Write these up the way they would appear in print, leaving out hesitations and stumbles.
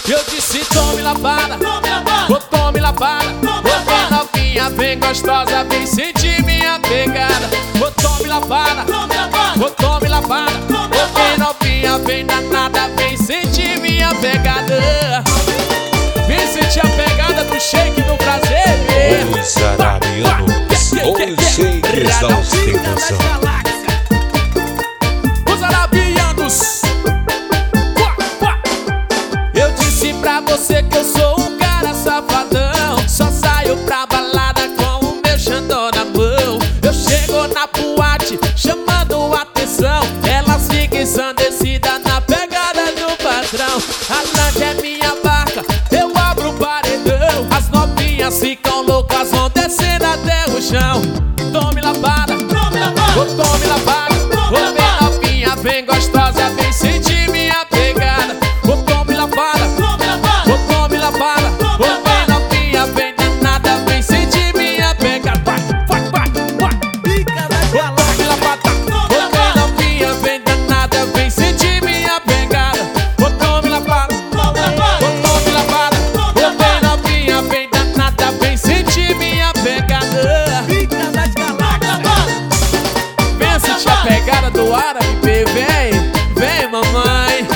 Eu disse tome lavada, oh tome lavada, oh bem novinha, bem gostosa, vem sentir minha pegada. Oh tome lavada, oh tome lavada, oh bem novinha, bem danada, vem sentir minha pegada. Vem sentir a pegada do shake do prazer. Os arabianos, os shakers da ostentação. Os arabianos. Eu disse pra você que eu sou um cara safadão, só saio pra balada com o meu xandó na mão. Eu chego na boate chamando atenção, elas ficam ensandecidas na pegada do patrão. A lanche é minha barca, eu abro o paredão, as novinhas ficam loucas, vão descendo até o chão. Tome lavada, oh tome lavada, oh bem novinha, bem gostosa, vem sentir minha pegada. Oh tome lavada, oh tome lavada, oh bem novinha, bem danada, vem sentir minha pegada. Vai, vai, vai, vai. Oh tome lavada, oh bem novinha, bem danada, vem sentir minha pegada. Oh tome lavada, oh tome lavada, oh bem novinha, bem danada, vem sentir minha pegada. Vem sentir a pegada do árabe, vem, vem mamãe.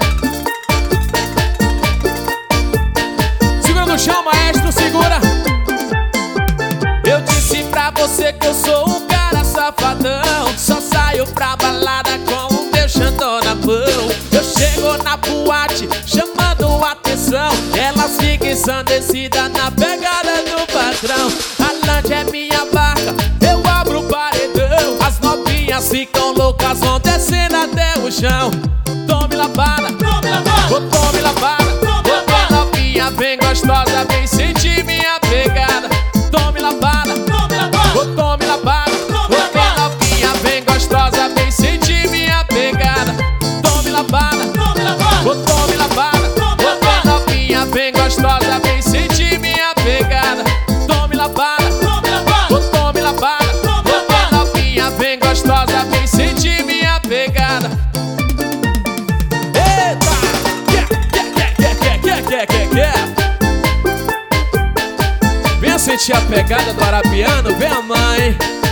Segura no chão, maestro, segura. Eu disse pra você que eu sou um cara safadão, só saio pra balada com o meu xandó na mão. Eu chego na boate chamando atenção, elas ficam ensandecidas na pegada do patrão. A lanche é minha barca, eu abro o paredão, as novinhas ficam loucas, vão descendo até o chão. Tome lavada, oh tome lavada, oh bem novinha, bem gostosa, vem sentir minha pegada. Tome lavada, oh tome lavada, oh bem novinha, bem gostosa, vem sentir minha pegada. Tome lavada, oh tome lavada, oh bem novinha, bem gostosa, vem sentir minha pegada. Tome lavada, oh tome lavada, oh bem novinha, bem gostosa, vem sentir minha pegada. Eita! Vem sentir a pegada do arabiano, vem a mãe.